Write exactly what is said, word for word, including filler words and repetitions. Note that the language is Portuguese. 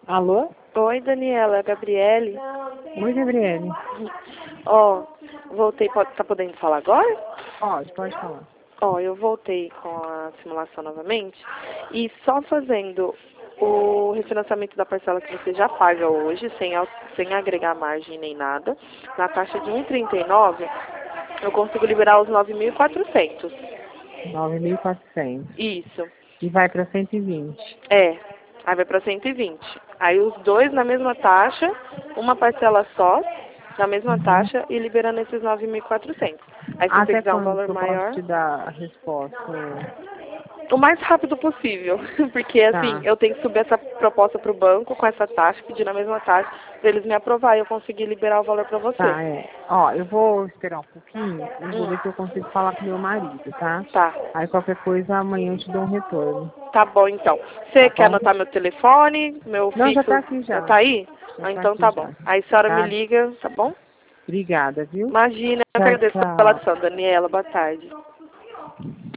Alô? Oi, Daniela, é a Gabriele. Oi, Gabriele. Ó, voltei, pode, tá podendo falar agora? Pode, pode falar. Ó, eu voltei com a simulação novamente e só fazendo o refinanciamento da parcela que você já paga hoje, sem, al- sem agregar margem nem nada, na taxa de um e trinta e nove, eu consigo liberar os nove mil e quatrocentos. nove mil e quatrocentos. Isso. E vai para cento e vinte. É, aí vai para cento e vinte. Aí os dois na mesma taxa, uma parcela só, na mesma Uhum. taxa e liberando esses nove mil e quatrocentos. Aí se você Até quiser um quando valor que eu posso maior, te dar a resposta? o mais rápido possível. Porque assim, Tá, eu tenho que subir essa proposta para o banco com essa taxa, pedir na mesma taxa, para eles me aprovar e eu conseguir liberar o valor para você. tá, é. Ó, eu vou esperar um pouquinho e vou Hum, ver se eu consigo falar com meu marido, tá? tá. Aí qualquer coisa amanhã eu te dou um retorno, Tá bom então. tá Você quer bom? anotar meu telefone, meu Não, já fixo? tá aqui já. Tá aí? Já Ah, tá então aqui tá bom. já, Aí a senhora me tá? liga, tá bom? Obrigada, viu? Imagina, eu que Tchau, agradeço pela tchau. atenção, Daniela. Boa tarde.